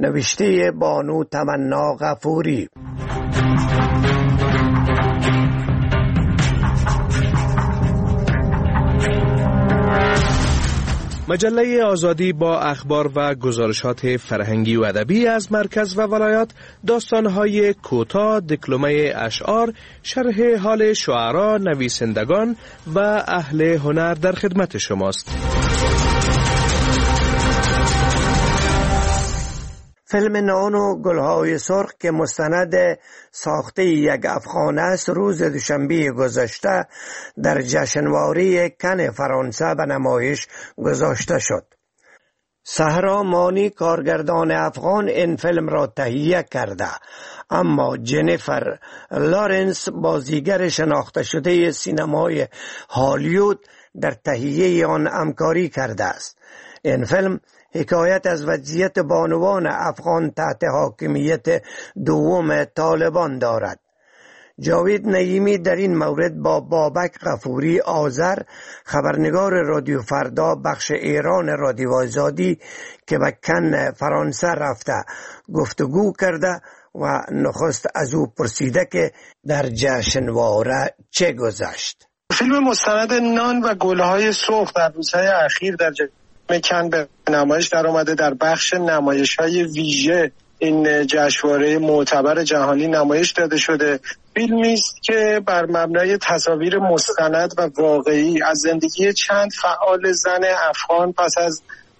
نوشته بانو تمنا غفوری. مجله آزادی با اخبار و گزارشات فرهنگی و ادبی از مرکز و ولایات، داستان‌های کوتاه، دکلمه اشعار، شرح حال شعرا، نویسندگان و اهل هنر در خدمت شماست. فیلم نان و گلهای سرخ که مستند ساخته یک افغان است، روز دوشنبه گذشته در جشنواره کن فرانسه به نمایش گذاشته شد. صحرا مانی کارگردان افغان این فیلم را تهیه کرده، اما جنیفر لارنس بازیگر شناخته شده سینمای هالیوود در تهیه آن همکاری کرده است. این فیلم حکایت از وضعیت بانوان افغان تحت حاکمیت دوم طالبان دارد. جاوید نعیمی در این مورد با بابک غفوری آذر، خبرنگار رادیو فردا بخش ایران رادیو آزادی که به کن فرانسه رفته گفتگو کرده و نخست از او پرسیده که در جشنواره چه گذشت. فیلم مستند نان و گلهای سرخ در روزهای اخیر در کن به نمایش در آمده. در بخش نمایش‌های ویژه این جشنواره معتبر جهانی نمایش داده شده. فیلمی است که بر مبنای تصاویر مستند و واقعی از زندگی چند فعال زن افغان پس از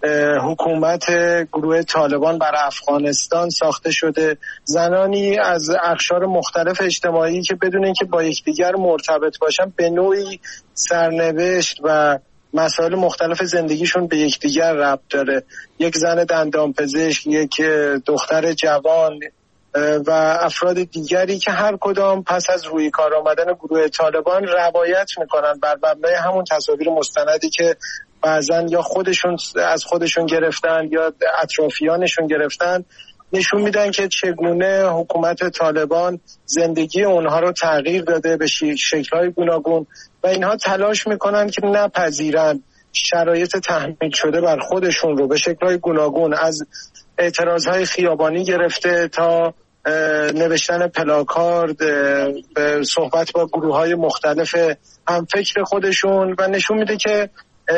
حکومت گروه طالبان بر افغانستان ساخته شده. زنانی از اقشار مختلف اجتماعی که بدون اینکه با یکدیگر مرتبط باشن به نوعی سرنوشت و مسائل مختلف زندگیشون به یکدیگر ربط داره. یک زن دندانپزشک، یک دختر جوان و افراد دیگری که هر کدام پس از روی کار آمدن گروه طالبان روایت میکنن بر مبنای همون تصاویر مستندی که بعضن یا خودشون از خودشون گرفتن یا اطرافیانشون گرفتن، نشون میدن که چگونه حکومت طالبان زندگی اونها رو تغییر داده به شکل‌های گوناگون و اینها تلاش میکنن که نپذیرن شرایط تحمیل شده بر خودشون رو به شکل‌های گوناگون، از اعتراضهای خیابانی گرفته تا نوشتن پلاکارد، صحبت با گروه‌های مختلف همفکر خودشون، و نشون میده که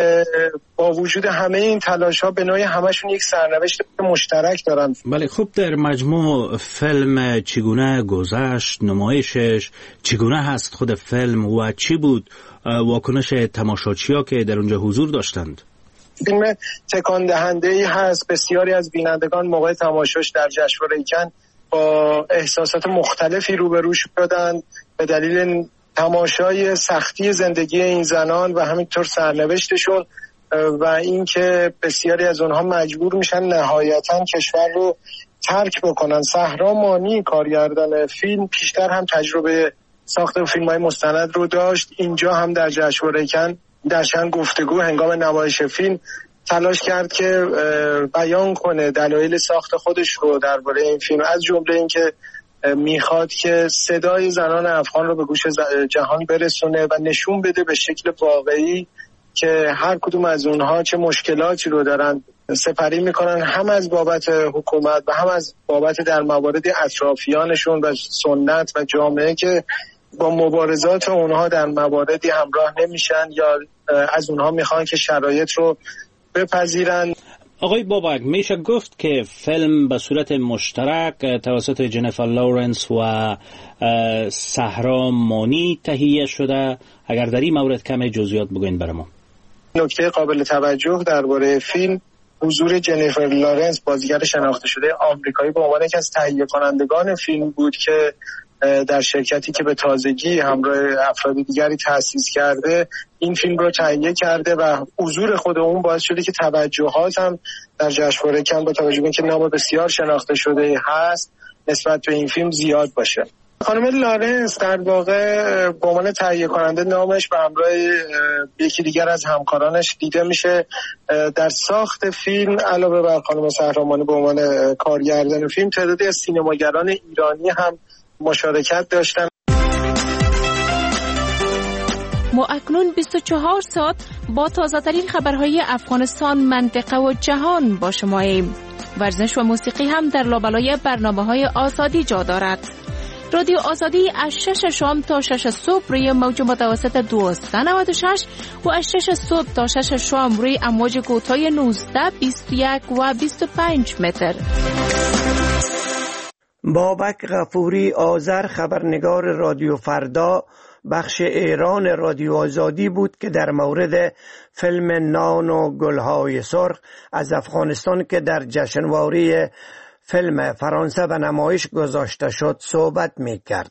با وجود همه این تلاش‌ها به نوعی همشون یک سرنوشت مشترک دارن. بله، خوب، در مجموع فیلم چگونه گذشت، نمایشش چگونه هست، خود فیلم و چی بود واکنش تماشاچی‌ها که در اونجا حضور داشتند؟ فیلم تکان دهنده‌ای هست. بسیاری از بینندگان موقع تماشاش در جشنواره کن با احساسات مختلفی روبرو شدند به دلیل تماشای سختی زندگی این زنان و همینطور سرنوشتشون و اینکه بسیاری از اونها مجبور میشن نهایتاً کشور رو ترک بکنن. صحرا مانی کارگردان فیلم پیشتر هم تجربه ساخت فیلم‌های مستند رو داشت. اینجا هم در جشنواره کن در چند گفتگو هنگام نمایش فیلم تلاش کرد که بیان کنه دلایل ساخت خودش رو درباره این فیلم، از جمله اینکه میخواد که صدای زنان افغان رو به گوش جهان برسونه و نشون بده به شکل واقعی که هر کدوم از اونها چه مشکلاتی رو دارن سپری میکنن، هم از بابت حکومت و هم از بابت در موارد اطرافیانشون و سنت و جامعه که با مبارزات اونها در مواردی همراه نمیشن یا از اونها میخوان که شرایط رو بپذیرن. آقای بابک، میشه گفت که فیلم به صورت مشترک توسط جنیفر لارنس و صحرا مانی تهیه شده؟ اگر در این مورد کمی جزئیات بگوین برام. نکته قابل توجه درباره فیلم حضور جنیفر لارنس، بازیگر شناخته شده آمریکایی، به عنوان یکی از تهیه کنندگان فیلم بود که در شرکتی که به تازگی همراه افراد دیگری تأسیس کرده این فیلم رو تهیه کرده و حضور خود اون باعث شده که توجهات هم در جشنواره کن با توجه به اینکه نام بسیار شناخته شده هست نسبت به این فیلم زیاد باشه. خانم لارنس در واقع به عنوان تهیه کننده نامش به همراه یکی دیگر از همکارانش دیده میشه. در ساخت فیلم علاوه بر خانم صحرا مانی به عنوان کارگردان فیلم، تعدادی از سینماگران ایرانی هم مشارکت داشتن. ما اکنون 24 ساعت با تازه‌ترین خبرهای افغانستان، منطقه و جهان با شماییم. ورزش و موسیقی هم در لابلای برنامه‌های آزادی جا دارد. رادیو آزادی از 6 شام تا 6 صبح روی موج متوسط 1296 و از 6 صبح تا 6 شام روی امواج کوتاه 19، 21 و 25 متر. بابک غفوری آذر، خبرنگار رادیو فردا بخش ایران رادیو آزادی بود که در مورد فیلم نان و گلهای سرخ از افغانستان که در جشنواره فیلم فرانسه به نمایش گذاشته شد صحبت می کرد.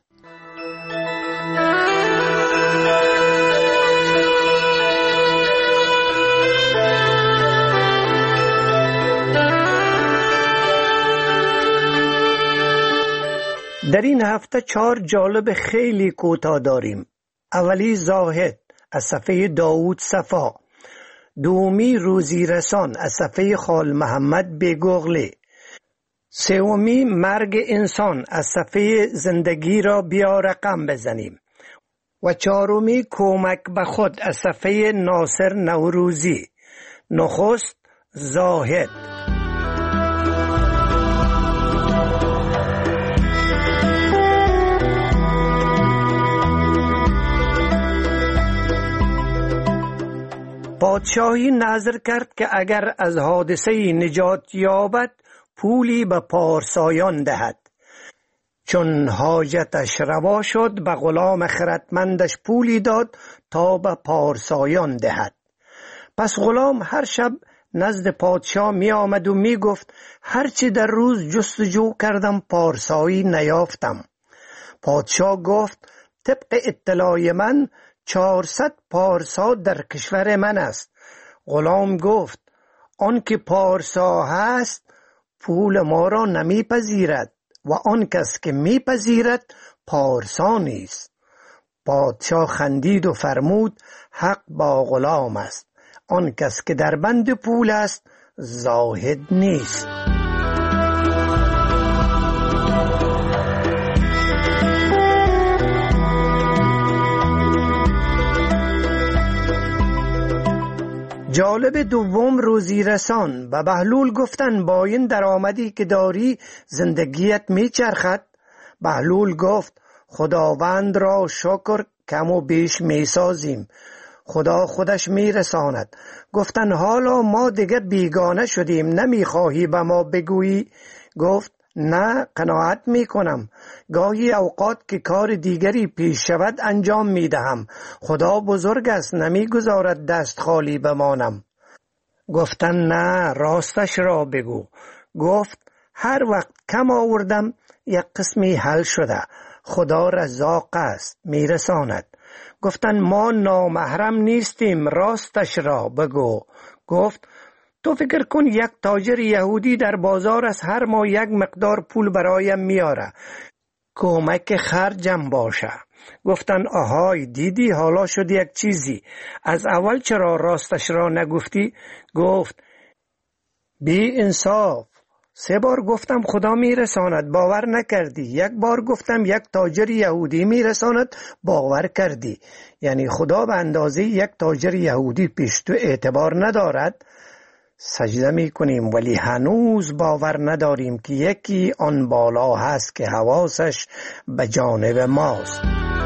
در این هفته 4 جالب خیلی کوتاه داریم. اولی زاهد از صفحه داوود صفا، دومی روزی رسان از صفحه خال محمد بیگوغلی، سومی مرگ انسان از صفحه زندگی را بیا رقم بزنیم و چهارمی کمک به خود از صفحه ناصر نوروزی. نخست زاهد. پادشاهی نظر کرد که اگر از حادثه نجات یابد پولی به پارسایان دهد. چون حاجتش روا شد به غلام خردمندش پولی داد تا به پارسایان دهد. پس غلام هر شب نزد پادشاه می آمد و می گفت هرچی در روز جستجو کردم پارسایی نیافتم. پادشاه گفت طبق اطلاع من 400 پارسا در کشور من است. غلام گفت آن که پارسا هست پول ما را نمی پذیرد و آن کس که می پذیرد پارسا نیست. پادشاه خندید و فرمود حق با غلام است. آن کس که در بند پول است زاهد نیست. جالب دوم روزی رسان. به بهلول گفتن با این درآمدی که داری زندگیت می چرخد؟ بهلول گفت خداوند را شکر کم و بیش می سازیم، خدا خودش می رساند. گفتن حالا ما دیگه بیگانه شدیم، نمی خواهی به ما بگویی؟ گفت نه، قناعت می کنم. گاهی اوقات که کار دیگری پیش شود انجام می دهم. خدا بزرگ است، نمی گذارد دست خالی بمانم. گفتن نه، راستش را بگو. گفت هر وقت کم آوردم یک قسمی حل شده. خدا رزاق است، می رساند. گفتن ما نامحرم نیستیم، راستش را بگو. گفت تو فکر کن یک تاجر یهودی در بازار از هر ماه یک مقدار پول برایم میاره، کمک خرجم باشه. گفتن آهای دیدی حالا شد یک چیزی، از اول چرا راستش را نگفتی؟ گفت بی انصاف، 3 بار گفتم خدا میرساند، باور نکردی. 1 بار گفتم یک تاجر یهودی میرساند، باور کردی. یعنی خدا به اندازه یک تاجر یهودی پیش تو اعتبار ندارد؟ سجده می کنیم ولی هنوز باور نداریم که یکی آن بالا هست که حواسش به جانب ماست.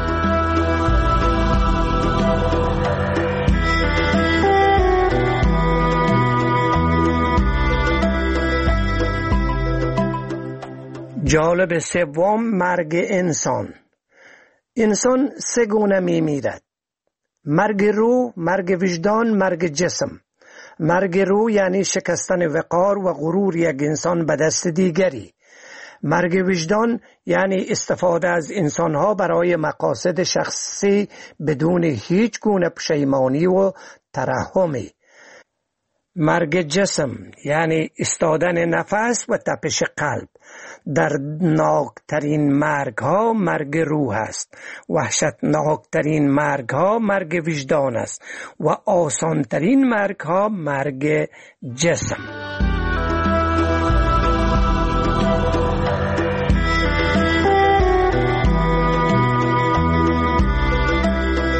جالب سوم مرگ انسان. انسان 3 گونه می میرد: مرگ روح، مرگ وجدان، مرگ جسم. مرگ روح یعنی شکستن وقار و غرور یک انسان به دست دیگری. مرگ وجدان یعنی استفاده از انسانها برای مقاصد شخصی بدون هیچ گونه پشیمانی و ترحمی. مرگ جسم یعنی استادن نفس و تپش قلب. دردناکترین مرگ ها مرگ روح است، وحشتناکترین مرگ ها مرگ وجدان است و آسانترین مرگ ها مرگ جسم.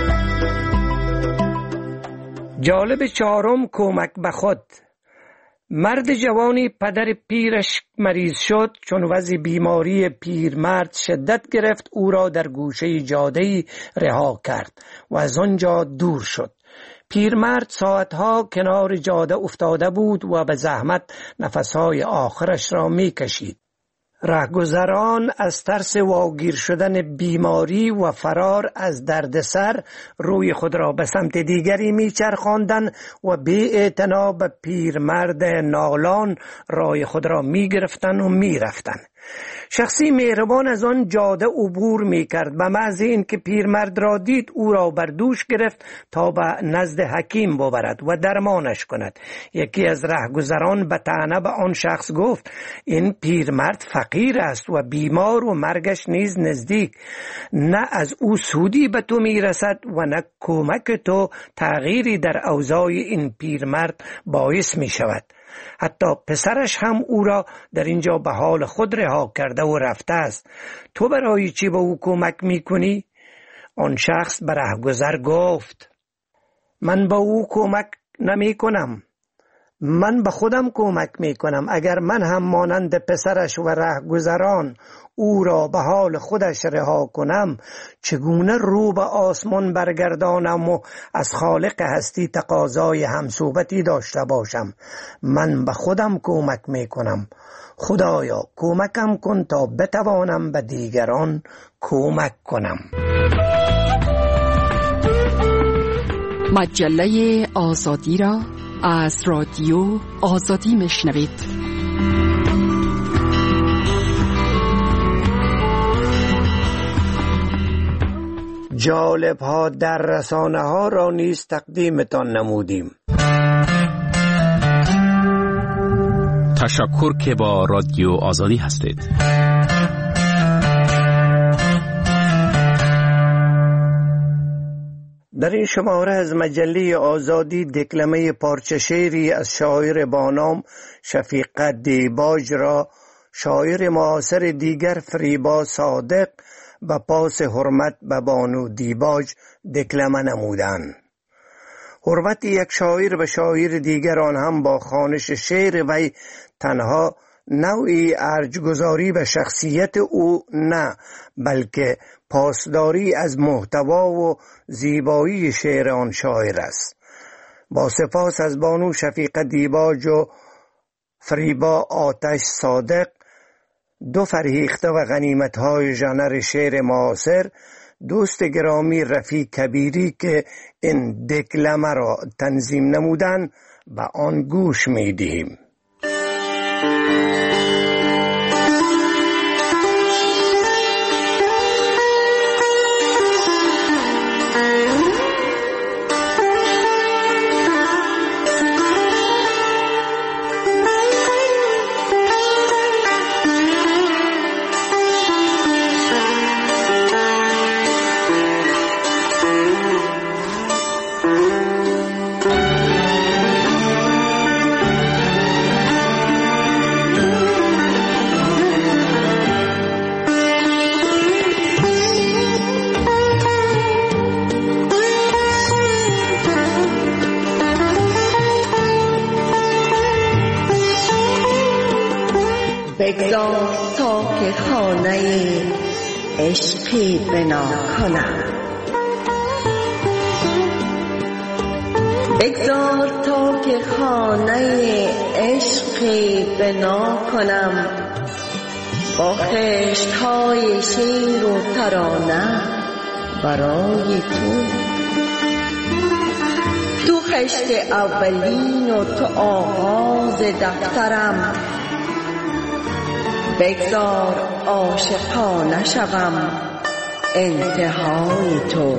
جالب 4م کمک به خود. مرد جوانی پدر پیرش مریض شد. چون وضع بیماری پیرمرد شدت گرفت، او را در گوشه جاده‌ای رها کرد و از آنجا دور شد. پیرمرد ساعتها کنار جاده افتاده بود و به زحمت نفسهای آخرش را می کشید. رهگذران از ترس واگیر شدن بیماری و فرار از دردسر روی خود را به سمت دیگری میچرخاندند و بی اعتنا به پیرمرد نالان راه خود را میگرفتند و میرفتند. شخصی مهربان از آن جاده عبور میکرد. به محض اینکه پیرمرد را دید، او را بر دوش گرفت تا به نزد حکیم ببرد و درمانش کند. یکی از رهگذران به طعنه به آن شخص گفت: این پیرمرد فقیر است و بیمار و مرگش نیز نزدیک. نه از او سودی به تو میرسد و نه کمک تو تغییری در اوضاع این پیرمرد باعث میشود. حتی پسرش هم او را در اینجا به حال خود رها کرده و رفته است. تو برای چی به او کمک میکنی؟ آن شخص به رهگذر گفت: من به او کمک نمی کنم، من به خودم کمک می کنم. اگر من هم مانند پسرش و رهگذران او را به حال خودش رها کنم، چگونه رو به آسمان برگردانم و از خالق هستی تقاضای همصحبتی داشته باشم؟ من به خودم کمک می کنم. خدایا کمکم کن تا بتوانم به دیگران کمک کنم. مجله آزادی را از رادیو آزادی میشنوید. جالب ها در رسانه ها را نیز تقدیمتان نمودیم. تشکر که با رادیو آزادی هستید. در این شماره از مجله آزادی دکلمه پارچه شعری از شاعر با نام شفیق دیباج را شاعر معاصر دیگر فریبا صادق به پاس حرمت به بانو دیباج دکلمه نمودند. حرمت یک شاعر به شاعر دیگر، آن هم با خوانش شعر وی، تنها نوعی ارجگذاری به شخصیت او نه، بلکه پاسداری از محتوا و زیبایی شعر آن شاعر است. با سپاس از بانو شفیق دیباج و فریبا آتش صادق، دو فرهیخته و غنیمت‌های ژانر شعر معاصر، دوست گرامی رفیع کبیری که این دکلمه را تنظیم نمودند، به آن گوش می‌دهیم. بگذار تا که خانه عشقی بنا کنم، بگذار تا که خانه عشقی بنا کنم، با خشت‌های شعر و ترانه برای تو خشت اولین و تو آغاز دفترم. بگذار عاشقانه شوم انتهای تو.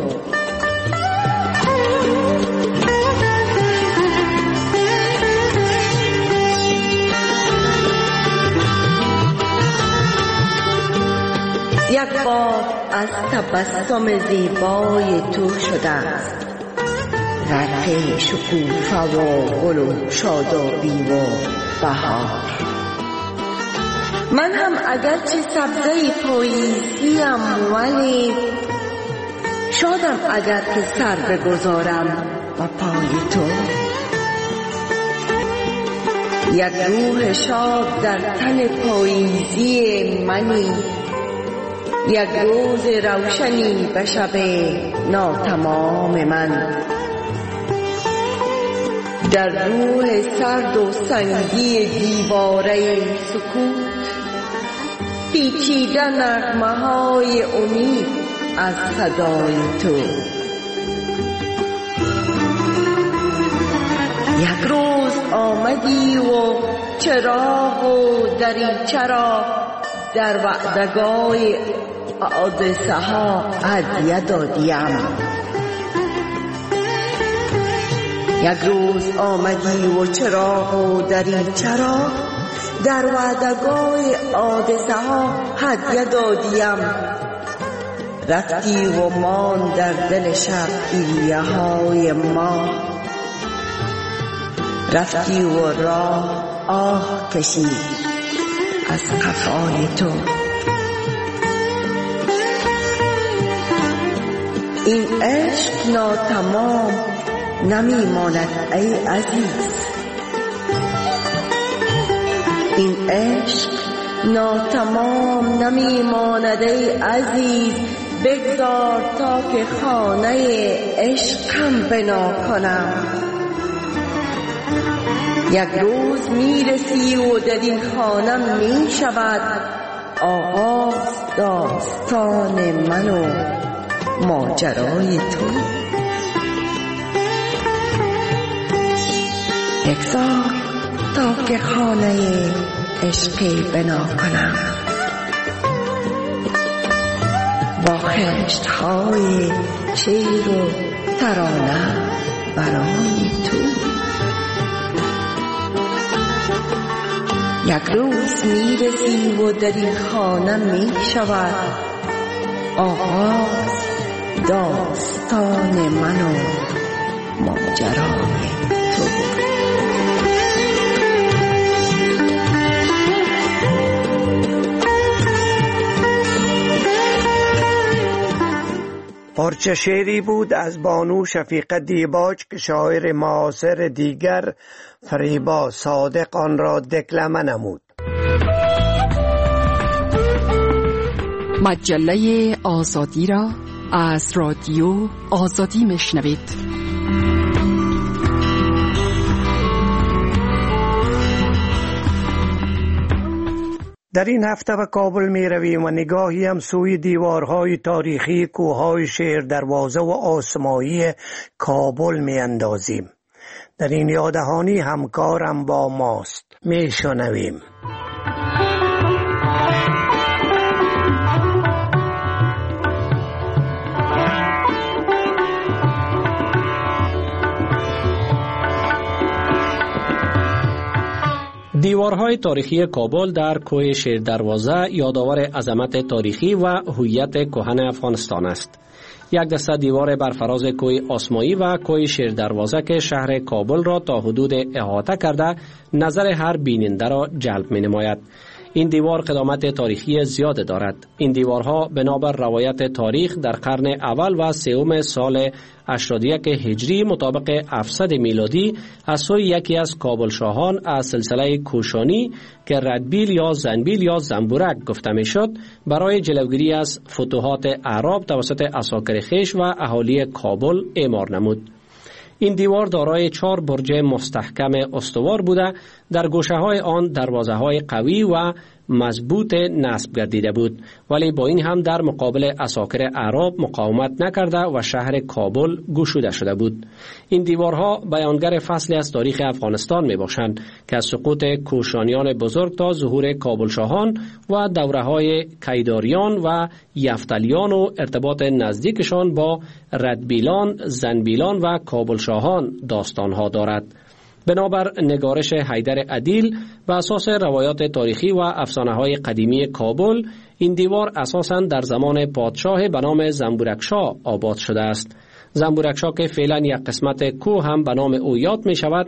یک بار از تبسم زیبای تو شده است، رنگ شکوفه و گل و شادابی و بهار. من هم اگرچه سبزه پاییزیم، ولی شادم اگر که سر بگذارم با پای تو. یک روح شاد در تن پاییزی منی، یک روز روشنی به شب ناتمام من. در روح سرد و سنگی دیواره سکوت پیچیده نغمه های امید از صدای تو. یک روز آمدی و چراغ و دریچه را در وعدگاه حادثه ها هدیه دادیم. یک روز آمدی و چراغ و دریچه را در وعدگاه حادثه ها هدیه دادیم. رفتی و مان در دل شب گریه های ما، رفتی و راه آه کشید از قفای تو. این عشق ناتمام نمی ماند ای عزیز، این عشق ناتمام نمی ماند ای عزیز. بگذار تا که خانه عشقم بنا کنم. یک روز میرسی و در این خانه می شود آغاز داستان من و ماجرای تو. بگذار تا که خانه عشقی بنا کنم با خشت های شعر و ترانه برای تو. یک روز میرسی و در این خانه می شود آغاز داستان من و ماجرای تو. پارچه شعری بود از بانو شفیقه دیباج که شاعر معاصر دیگر فریبا صادق آن را دکلمه نمود. مجله آزادی را از رادیو آزادی میشنوید. در این هفته به کابل می رویم و نگاهی هم سوی دیوارهای تاریخی کوههای شیر دروازه و آسمایی کابل می اندازیم. در این یادهانی همکارم با ماست. می شنویم. دیوارهای تاریخی کابل در کوه شیر دروازه یادآور عظمت تاریخی و هویت کهن افغانستان است. یک دسته دیوار برفراز کوه آسمایی و کوه شیر دروازه که شهر کابل را تا حدود احاطه کرده نظر هر بیننده را جلب می نماید. این دیوار قدامت تاریخی زیاد دارد. این دیوارها بنابر روایت تاریخ در قرن اول و سوم سال 81 هجری مطابق 700 میلادی از سوی یکی از کابل شاهان از سلسله کوشانی که ردبیل یا زنبیل یا زنبورک گفته می شد برای جلوگیری از فتوحات اعراب توسط عساکر خویش و اهالی کابل اعمار نمود. این دیوار دارای 4 برج مستحکم استوار بوده، در گوشه‌های آن دروازه‌های قوی و مضبوط نصب گردیده بود، ولی با این هم در مقابل عساکر اعراب مقاومت نکرده و شهر کابل گشوده شده بود. این دیوارها بیانگر فصلی از تاریخ افغانستان می باشند که از سقوط کوشانیان بزرگ تا ظهور کابل شاهان و دوره‌های کیداریان و یفتلیان و ارتباط نزدیکشان با ردبیلان، زنبیلان و کابل شاهان داستانها دارد. بنابر نگارش حیدر عدیل و اساس روایات تاریخی و افسانه‌های قدیمی کابل، این دیوار اساساً در زمان پادشاه به نام زنبورکشاه آباد شده است. زنبورکشاه که فعلا یک قسمت کوه هم به نام او یاد می شود،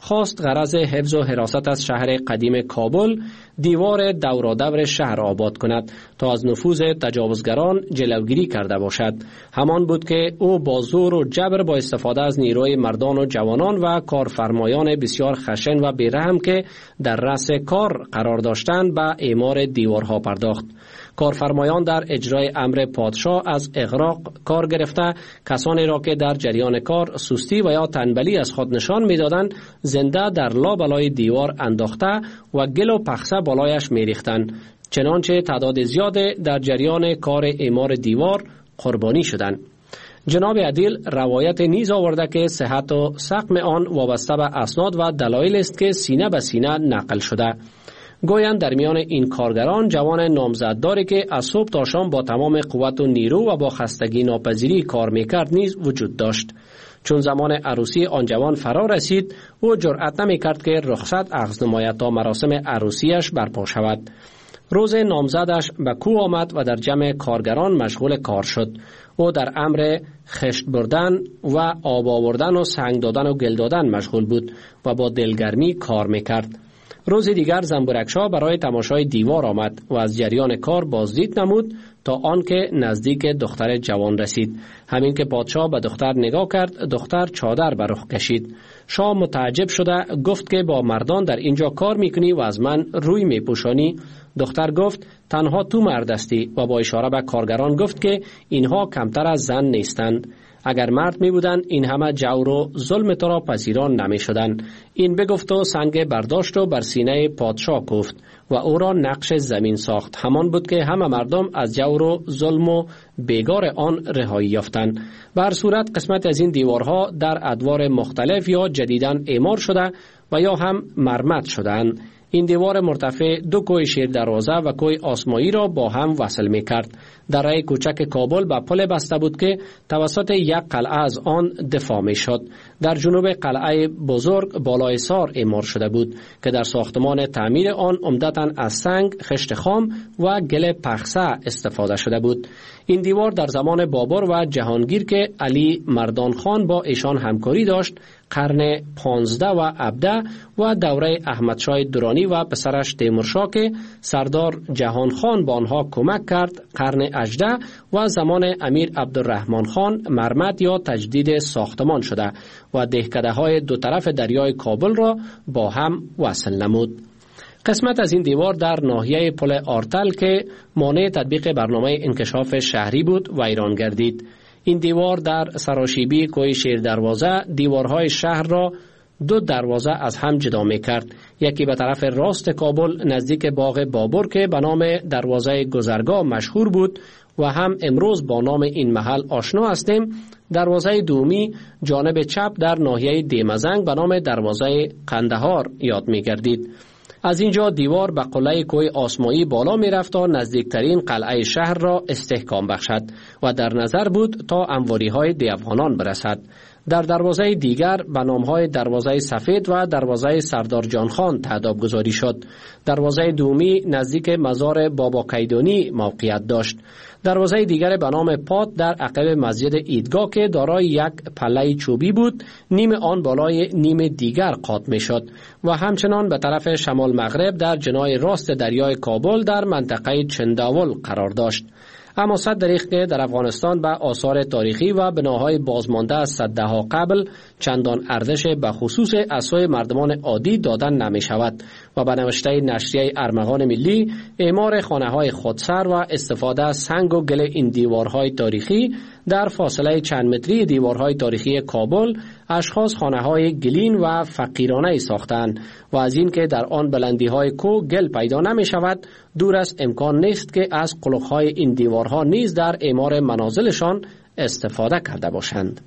خواست غرض حفظ و حراست از شهر قدیم کابل دیوار دورادور شهر آباد کند تا از نفوذ تجاوزگران جلوگیری کرده باشد. همان بود که او با زور و جبر با استفاده از نیروی مردان و جوانان و کارفرمایان بسیار خشن و بیرحم که در رأس کار قرار داشتند به اعمار دیوارها پرداخت. کارفرمایان در اجرای امر پادشاه از اغراق کار گرفته کسانی را که در جریان کار سستی و یا تنبلی از خود نشان می‌دادند زنده در لابلای دیوار انداخته و گل و پخسه بالایش می‌ریختند، چنانچه تعداد زیاد در جریان کار اعمار دیوار قربانی شدند. جناب عدیل روایت نیز آورده که صحت و سقم آن وابسته به اسناد و دلایل است که سینه به سینه نقل شده. گویند در میان این کارگران جوان نامزدداری که از صبح تا شام با تمام قوت و نیرو و با خستگی ناپذیری کار میکرد نیز وجود داشت. چون زمان عروسی آن جوان فرا رسید، او جرأت نمیکرد که رخصت اخذ نماید تا مراسم عروسیش برپا شود. روز نامزدش به کوه آمد و در جمع کارگران مشغول کار شد. او در امر خشت بردن و آب آوردن و سنگ دادن و گل دادن مشغول بود و با دلگرمی کار میکرد. روز دیگر زنبورکشا برای تماشای دیوار آمد و از جریان کار بازدید نمود تا آنکه نزدیک دختر جوان رسید. همین که پادشاه به دختر نگاه کرد، دختر چادر بر رخ کشید. شاه متعجب شده گفت که با مردان در اینجا کار میکنی و از من روی میپوشانی؟ دختر گفت تنها تو مرد هستی و با اشاره به کارگران گفت که اینها کمتر از زن نیستند. اگر مرد می بودند این همه جور و ظلم تو را پذیران نمی شدند. این بگفت و سنگ برداشت و بر سینه پادشاه کوفت و او را نقش زمین ساخت. همان بود که همه مردم از جور و ظلم و بیگار آن رهایی یافتند. بر صورت قسمت از این دیوارها در ادوار مختلف یا جدیداً اعمار شده و یا هم مرمت شدند. این دیوار مرتفع دو کوه شیر دروازه و کوه آسمایی را با هم وصل می کرد. دره کوچک کابل به پل بسته بود که توسط یک قلعه از آن دفاع می شد. در جنوب قلعه بزرگ بالای سار اعمار شده بود که در ساختمان تعمیر آن عمدتاً از سنگ، خشت خام و گل پخسه استفاده شده بود. این دیوار در زمان بابر و جهانگیر که علی مردان خان با ایشان همکاری داشت، قرن 15 و 17 و دوره احمدشاه درانی و پسرش تیمورشاه که سردار جهان خان با آنها کمک کرد، قرن 18 و زمان امیر عبدالرحمن خان مرمت یا تجدید ساختمان شده و دهکده های دو طرف دریای کابل را با هم وصل نمود. قسمت از این دیوار در ناحیه پل آرتل که مانع تطبیق برنامه انکشاف شهری بود ویران گردید. این دیوار در سراشیبی کوه شیر دروازه دیوارهای شهر را دو دروازه از هم جدا می کرد. یکی به طرف راست کابل نزدیک باغ بابر که به نام دروازه گذرگاه مشهور بود و هم امروز با نام این محل آشنا هستیم. دروازه دومی جانب چپ در ناحیه دیمزنگ به نام دروازه قندهار یاد می گردید. از اینجا دیوار به قله کوه آسمایی بالا می رفت تا نزدیکترین قلعه شهر را استحکام بخشد و در نظر بود تا انواری های دیوانان برسد. در دروازه دیگر به نامهای دروازه سفید و دروازه سردار جان خان تعداد گذاری شد. دروازه دومی نزدیک مزار بابا کیدانی موقعیت داشت. دروازه دیگر به نام پات در عقب مسجد عیدگاه که دارای یک پله چوبی بود، نیم آن بالای نیم دیگر قاط می شد و همچنان به طرف شمال مغرب در جناح راست دریای کابل در منطقه چنداول قرار داشت. اما صد دریغ که در افغانستان به آثار تاریخی و بناهای بازمانده از صدها قبل چندان ارزش به خصوص از سوی مردمان عادی دادن نمی شود و به نوشته نشریه ارمغان ملی اعمار خانه‌های خودسر و استفاده از سنگ و گل این دیوارهای تاریخی در فاصله چند متری دیوارهای تاریخی کابل اشخاص خانه‌های گلین و فقیرانه ساختند و از این که در آن بلندی‌های کوه گل پیدا نمی شود دور از امکان نیست که از قلق‌های این دیوارها نیز در اعمار منازلشان استفاده کرده باشند.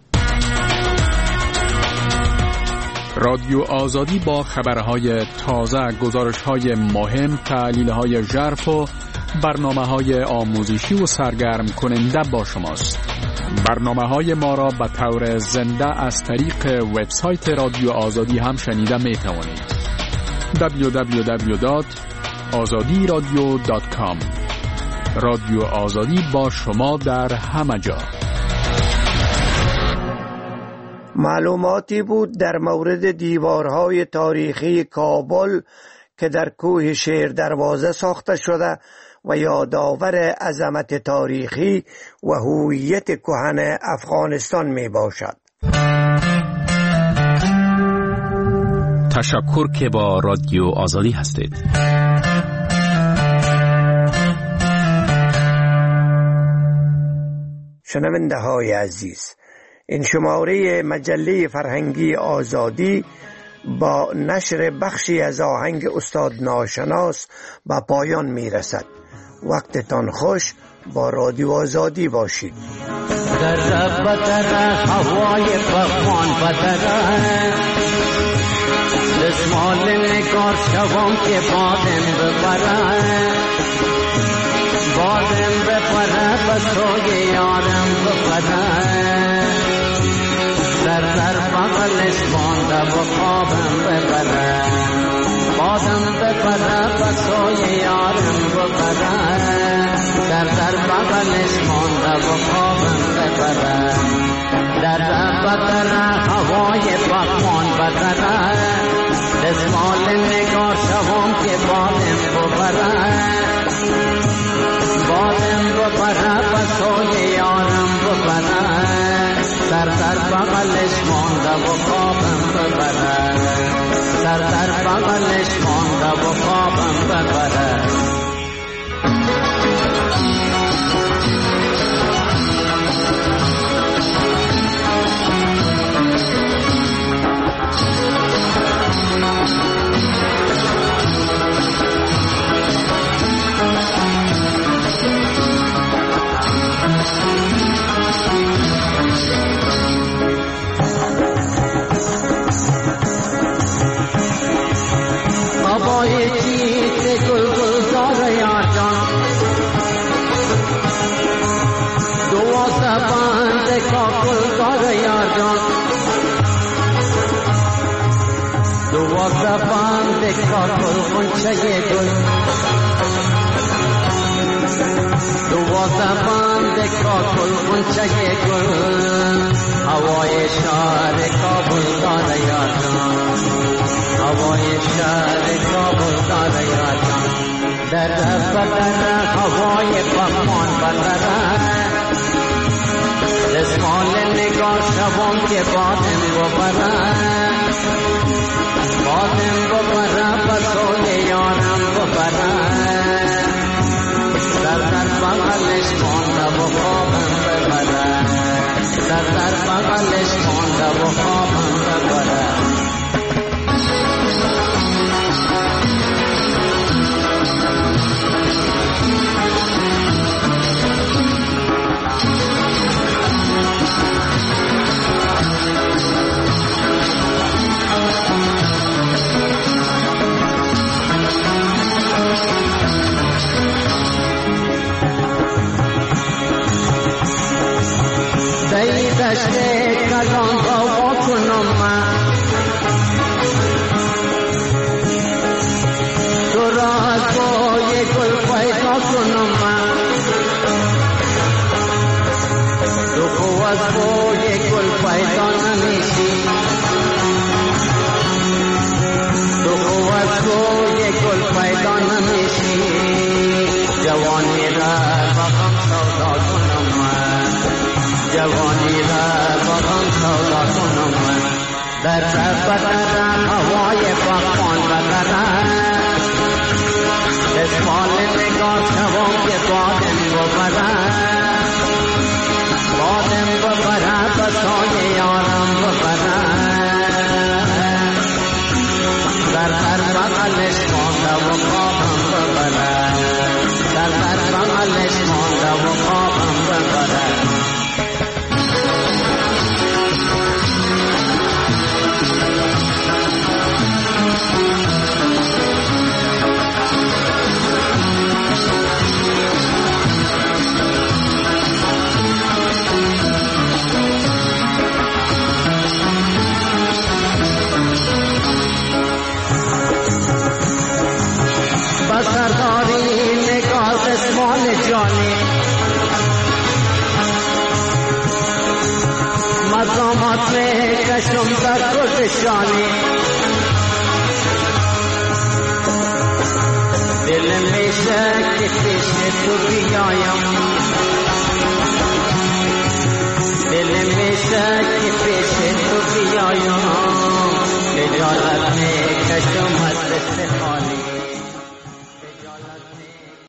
رادیو آزادی با خبرهای تازه، گزارش‌های مهم، تحلیل‌های ژرف و برنامه‌های آموزشی و سرگرم کننده با شماست. برنامه‌های ما را به طور زنده از طریق وبسایت رادیو آزادی هم شنیده می‌توانید. www.azadiradio.com. رادیو آزادی با شما در همه جا. معلوماتی بود در مورد دیوارهای تاریخی کابل که در کوه شیر دروازه ساخته شده و یادآور عظمت تاریخی و هویت کهن افغانستان می باشد. تشکر که با رادیو آزادی هستید. شنونده های عزیز، این شماره مجله فرهنگی آزادی با نشر بخشی از آهنگ استاد ناشناس به پایان می رسد. وقتتان خوش، با رادیو آزادی باشید. در بدر هوای بخوان بدر دستمال نگار شوام که بادم بپره بسوی یارم بپره در بغلش مانده و خوابم بپره بادم بپره بسوی یارم بپره در بغلش مانده و خوابم بپره در بدر هوای بخوان بدره دستمال نگار شوام که بادم بپره بسوی یارم بپره در بغلش مانده و خوابم بپره در بغلش مانده و خوابم بپره زبان دکار خونچه گل دو زبان دکار خونچه گل هوای شهر کابل داره یادم هوای شهر کابل داره یادم در بدر هوای بخوان بدره دستمال نگار شوام که بادم بپره بادم بپره بسوی یارم بپره در بغلش مانده و خوابم بپره در بغلش مانده و خوابم بپره دشته کلان با کنم من تو را از بای گل پیدا کنم من تو از بای گل پیدا نمیشی تو از بای گل پیدا نمیشی جوانی را بخم سودا کنم من جوانی را بغم سودا کنم من در بدر هوای بخوان بدره دستمال نگار شوام که بادم بپره بسوی یارم بپره در بغلش مانده و خوابم بپره در بغلش مانده و خوابم بپره سرداری نگاه دستمال جانی تبسمات میکشم در گلشانی دل میشه که پیش تو بیایم دل میشه که پیش تو بیایم خجالت میکشم